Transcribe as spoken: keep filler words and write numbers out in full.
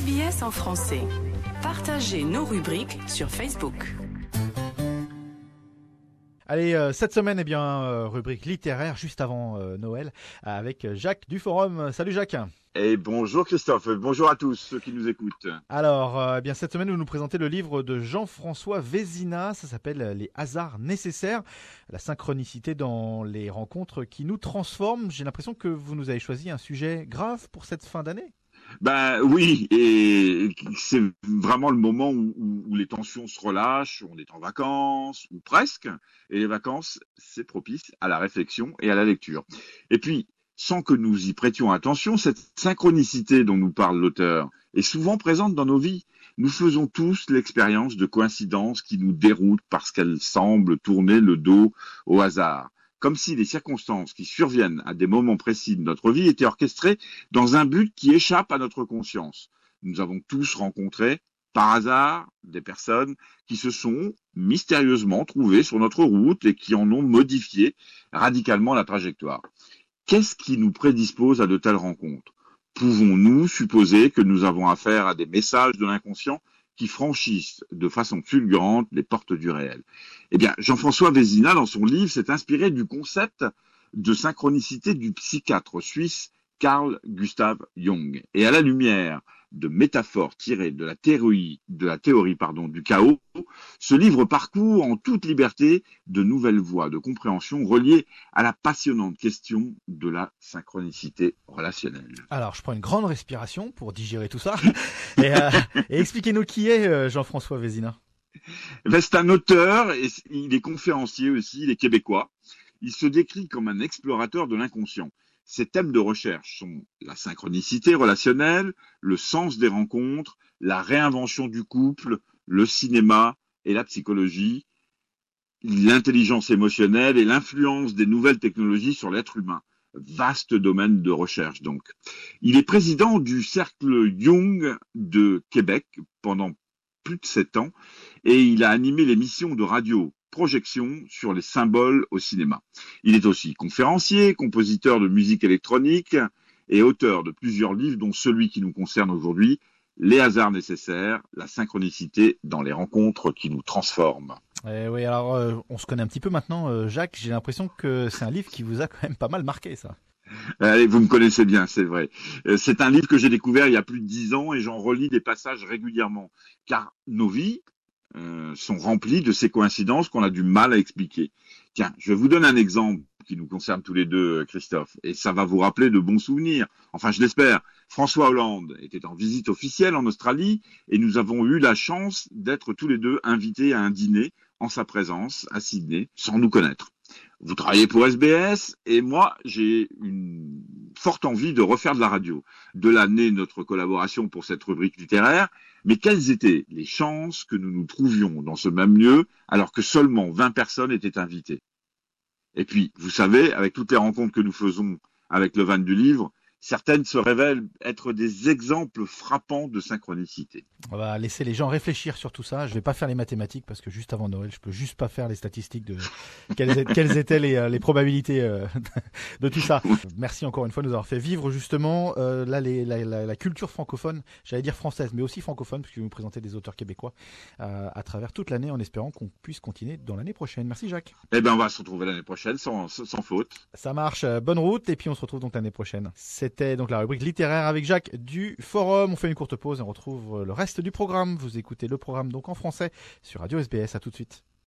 S B S en français. Partagez nos rubriques sur Facebook. Allez, euh, cette semaine, eh bien, euh, rubrique littéraire juste avant euh, Noël avec Jacques du Forum. Salut Jacques. Et bonjour Christophe, bonjour à tous ceux qui nous écoutent. Alors, euh, eh bien cette semaine, vous nous présentez le livre de Jean-François Vézina, ça s'appelle Les hasards nécessaires, la synchronicité dans les rencontres qui nous transforment. J'ai l'impression que vous nous avez choisi un sujet grave pour cette fin d'année. Ben oui, et c'est vraiment le moment où, où, où les tensions se relâchent, on est en vacances, ou presque, et les vacances, c'est propice à la réflexion et à la lecture. Et puis, sans que nous y prêtions attention, cette synchronicité dont nous parle l'auteur est souvent présente dans nos vies. Nous faisons tous l'expérience de coïncidences qui nous déroutent parce qu'elles semblent tourner le dos au hasard. Comme si les circonstances qui surviennent à des moments précis de notre vie étaient orchestrées dans un but qui échappe à notre conscience. Nous avons tous rencontré, par hasard, des personnes qui se sont mystérieusement trouvées sur notre route et qui en ont modifié radicalement la trajectoire. Qu'est-ce qui nous prédispose à de telles rencontres ? Pouvons-nous supposer que nous avons affaire à des messages de l'inconscient qui franchissent de façon fulgurante les portes du réel? Eh bien, Jean-François Vézina, dans son livre, s'est inspiré du concept de synchronicité du psychiatre suisse Carl Gustav Jung. Et à la lumière de métaphores tirées de la théorie, de la théorie pardon, du chaos, ce livre parcourt en toute liberté de nouvelles voies de compréhension reliées à la passionnante question de la synchronicité relationnelle. Alors, je prends une grande respiration pour digérer tout ça. et, euh, et expliquez-nous qui est euh, Jean-François Vézina. Ben, c'est un auteur, et il est conférencier aussi, il est québécois. Il se décrit comme un explorateur de l'inconscient. Ses thèmes de recherche sont la synchronicité relationnelle, le sens des rencontres, la réinvention du couple, le cinéma et la psychologie, l'intelligence émotionnelle et l'influence des nouvelles technologies sur l'être humain. Vaste domaine de recherche donc. Il est président du Cercle Jung de Québec pendant plus de sept ans et il a animé l'émission de radio Projection sur les symboles au cinéma. Il est aussi conférencier, compositeur de musique électronique et auteur de plusieurs livres, dont celui qui nous concerne aujourd'hui, Les hasards nécessaires, la synchronicité dans les rencontres qui nous transforment. Eh oui, alors euh, on se connaît un petit peu maintenant, euh, Jacques. J'ai l'impression que c'est un livre qui vous a quand même pas mal marqué, ça. Allez, vous me connaissez bien, c'est vrai. C'est un livre que j'ai découvert il y a plus de dix ans et j'en relis des passages régulièrement. Car nos vies Euh, sont remplis de ces coïncidences qu'on a du mal à expliquer. Tiens, je vous donne un exemple qui nous concerne tous les deux, Christophe, et ça va vous rappeler de bons souvenirs. Enfin, je l'espère. François Hollande était en visite officielle en Australie et nous avons eu la chance d'être tous les deux invités à un dîner en sa présence à Sydney, sans nous connaître. Vous travaillez pour S B S et moi, j'ai une forte envie de refaire de la radio. De là naît notre collaboration pour cette rubrique littéraire. Mais quelles étaient les chances que nous nous trouvions dans ce même lieu alors que seulement vingt personnes étaient invitées? Et puis, vous savez, avec toutes les rencontres que nous faisons avec le van du livre, certaines se révèlent être des exemples frappants de synchronicité. On va laisser les gens réfléchir sur tout ça. Je vais pas faire les mathématiques parce que juste avant Noël, je peux juste pas faire les statistiques de quelles, quelles étaient les, les probabilités euh, de tout ça. Merci encore une fois de nous avoir fait vivre justement euh, là les, la, la, la culture francophone, j'allais dire française, mais aussi francophone, puisque vous nous présentez des auteurs québécois euh, à travers toute l'année, en espérant qu'on puisse continuer dans l'année prochaine. Merci Jacques. Eh ben, on va se retrouver l'année prochaine sans, sans faute. Ça marche. Bonne route et puis on se retrouve donc l'année prochaine. C'est C'était donc la rubrique littéraire avec Jacques du Forum. On fait une courte pause et on retrouve le reste du programme. Vous écoutez le programme donc en français sur Radio S B S. À tout de suite.